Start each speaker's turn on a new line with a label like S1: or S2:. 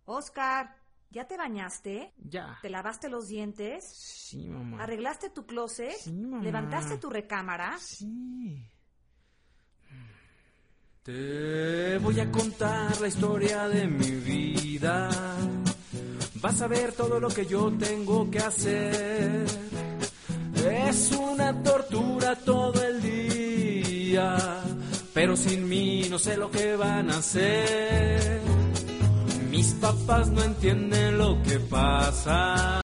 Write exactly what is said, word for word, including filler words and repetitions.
S1: Oscar, ¿ya te bañaste?
S2: Ya.
S1: ¿Te lavaste los dientes?
S2: Sí, mamá.
S1: ¿Arreglaste tu closet?
S2: Sí, mamá.
S1: ¿Levantaste tu recámara?
S2: Sí. Te voy a contar la historia de mi vida. Vas a ver todo lo que yo tengo que hacer. Es una tortura todo el día, pero sin mí no sé lo que van a hacer. Mis papás no entienden lo que pasa.